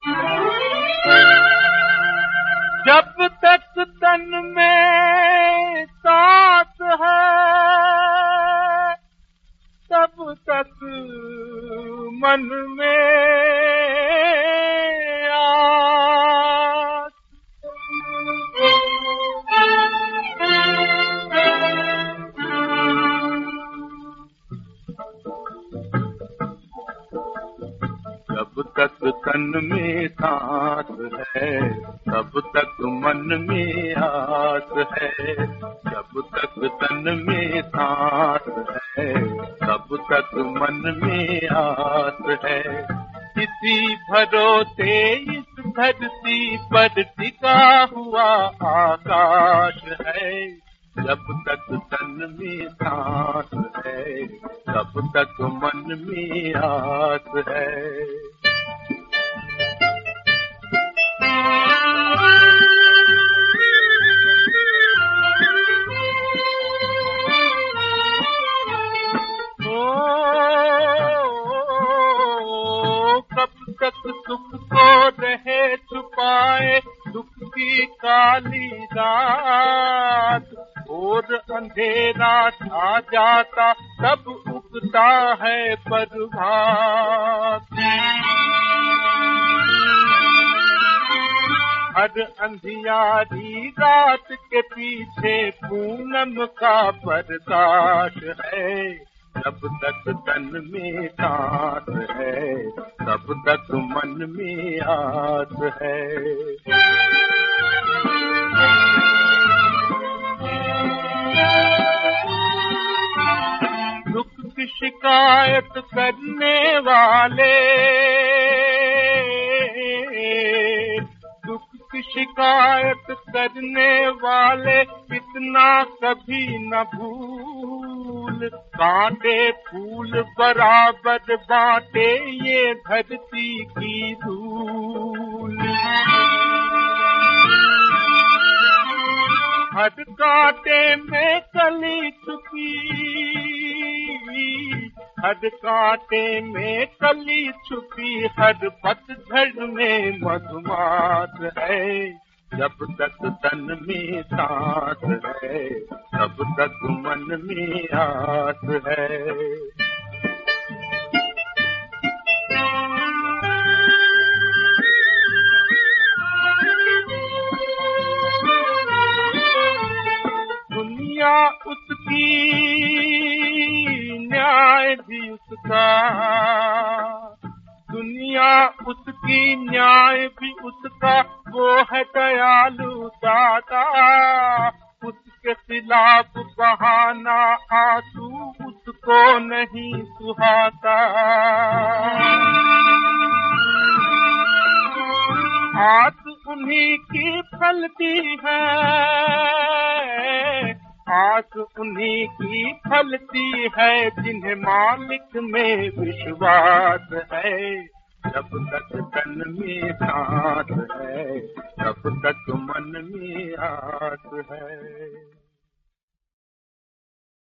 जब तक तन में सांस है तब तक मन में आस। जब तक तन में सांस है तब तक मन में आस है। जब तक तन में सांस है तब तक मन में आस है। इसी भरोसे इस धरती पर टिका हुआ आकाश है। जब तक तन में सांस है तब तक मन में आस है। कब तक सुख को रहे छुपाए दुख की काली रात, और अंधेरा छा जाता तब उगता है प्रभात। हर अंधियारी रात के पीछे पूनम का प्रकाश है। जब तक तन में सांस है तब तक मन में आस है। दुख की शिकायत करने वाले, दुख की शिकायत करने वाले कितना कभी न भूल। कांटे फूल बराबर बांटे ये धरती की धूल। हर कांटे में कली छुपी, हर कांटे में कली छुपी, हर पतझड़ में मधुमास है। जब तक तन में सांस है तब तक मन में आस है। दुनिया उसकी न्याय भी उसका, दुनिया उसकी न्याय भी उसका, वो है दयालु दाता। उसके खिलाफ बहाना आंसू उसको नहीं सुहाता। आस उन्हीं की फलती है, आस उन्हीं की फलती है जिन्हें मालिक में विश्वास है। जब तक तन में सांस है तब तक मन में आस है।